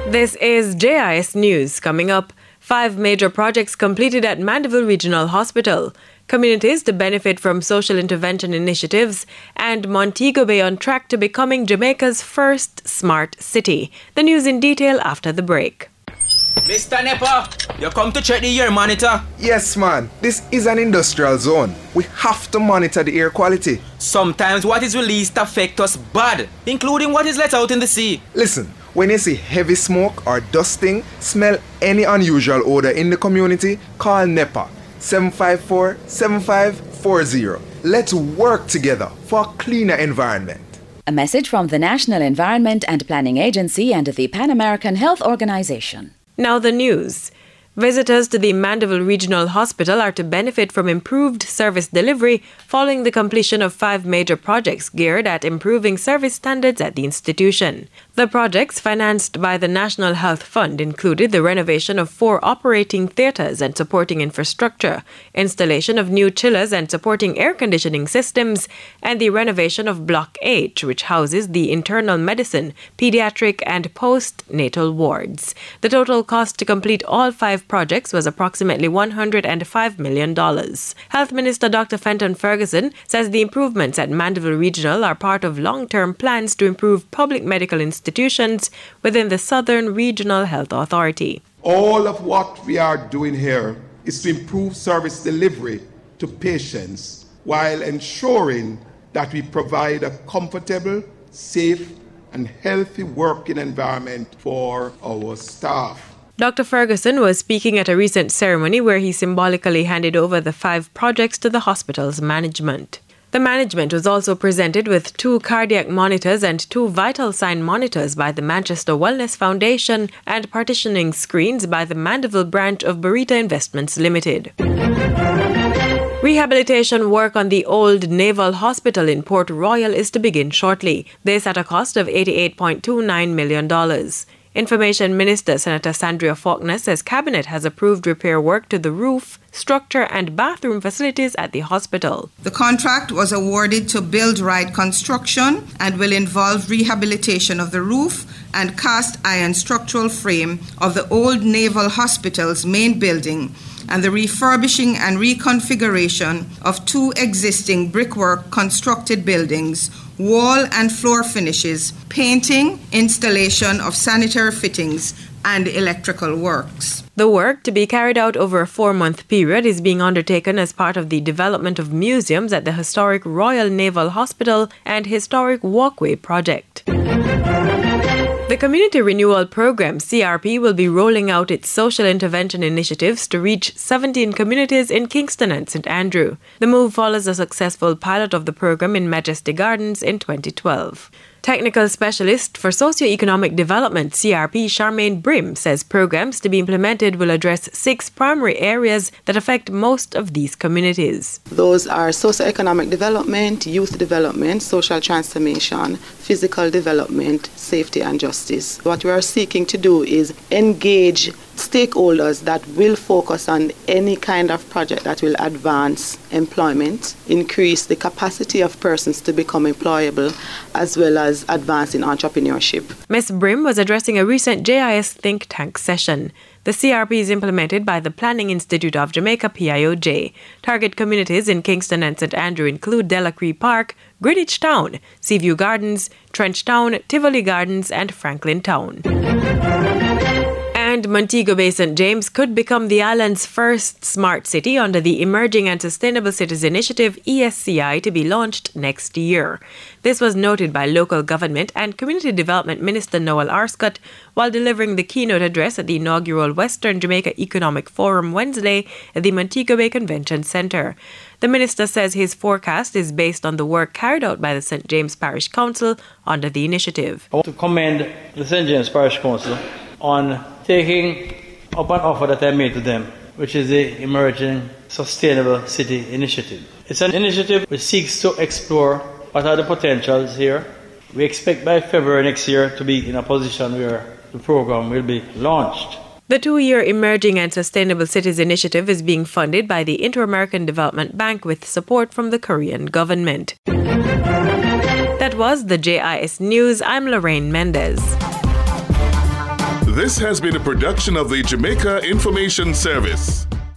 This is JIS News. Coming up, 5 major projects completed at Mandeville Regional Hospital, communities to benefit from social intervention initiatives, and Montego Bay on track to becoming Jamaica's first smart city. The news in detail after the break. Mr. Nepa, you come to check the air monitor? Yes, man. This is an industrial zone. We have to monitor the air quality. Sometimes what is released affects us bad, including what is let out in the sea. Listen, when you see heavy smoke or dusting, smell any unusual odor in the community, call NEPA 754-7540. Let's work together for a cleaner environment. A message from the National Environment and Planning Agency and the Pan American Health Organization. Now the news. Visitors to the Mandeville Regional Hospital are to benefit from improved service delivery following the completion of 5 major projects geared at improving service standards at the institution. The projects, financed by the National Health Fund, included the renovation of 4 operating theatres and supporting infrastructure, installation of new chillers and supporting air conditioning systems, and the renovation of Block H, which houses the internal medicine, pediatric, and postnatal wards. The total cost to complete all 5 projects was approximately $105 million. Health Minister Dr. Fenton Ferguson says the improvements at Mandeville Regional are part of long-term plans to improve public medical institutions within the Southern Regional Health Authority. All of what we are doing here is to improve service delivery to patients while ensuring that we provide a comfortable, safe, and healthy working environment for our staff. Dr. Ferguson was speaking at a recent ceremony where he symbolically handed over the 5 projects to the hospital's management. The management was also presented with 2 cardiac monitors and 2 vital sign monitors by the Manchester Wellness Foundation and partitioning screens by the Mandeville branch of Burita Investments Limited. Rehabilitation work on the old Naval Hospital in Port Royal is to begin shortly. This at a cost of $88.29 million. Information Minister Senator Sandria Faulkner says Cabinet has approved repair work to the roof, structure and bathroom facilities at the hospital. The contract was awarded to Build Right Construction and will involve rehabilitation of the roof and cast iron structural frame of the old Naval Hospital's main building and the refurbishing and reconfiguration of 2 existing brickwork constructed buildings, wall and floor finishes, painting, installation of sanitary fittings, and electrical works. The work, to be carried out over a 4-month period, is being undertaken as part of the development of museums at the historic Royal Naval Hospital and Historic Walkway project. The Community Renewal Program, CRP, will be rolling out its social intervention initiatives to reach 17 communities in Kingston and St. Andrew. The move follows a successful pilot of the program in Majesty Gardens in 2012. Technical Specialist for Socioeconomic Development, CRP, Charmaine Brim, says programs to be implemented will address 6 primary areas that affect most of these communities. Those are socioeconomic development, youth development, social transformation, physical development, safety and justice. What we are seeking to do is engage stakeholders that will focus on any kind of project that will advance employment, increase the capacity of persons to become employable, as well as advance in entrepreneurship. Ms. Brim was addressing a recent JIS think tank session. The CRP is implemented by the Planning Institute of Jamaica, PIOJ. Target communities in Kingston and St. Andrew include Delacree Park, Greenwich Town, Seaview Gardens, Trench Town, Tivoli Gardens, and Franklin Town. And Montego Bay St. James could become the island's first smart city under the Emerging and Sustainable Cities Initiative, ESCI, to be launched next year. This was noted by local government and community development minister Noel Arscott while delivering the keynote address at the inaugural Western Jamaica Economic Forum Wednesday at the Montego Bay Convention Centre. The minister says his forecast is based on the work carried out by the St. James Parish Council under the initiative. I want to commend the St. James Parish Council on taking up an offer that I made to them, which is the Emerging Sustainable City Initiative. It's an initiative which seeks to explore what are the potentials here. We expect by February next year to be in a position where the program will be launched. The 2-year Emerging and Sustainable Cities Initiative is being funded by the Inter-American Development Bank with support from the Korean government. That was the JIS News. I'm Lorraine Mendez. This has been a production of the Jamaica Information Service.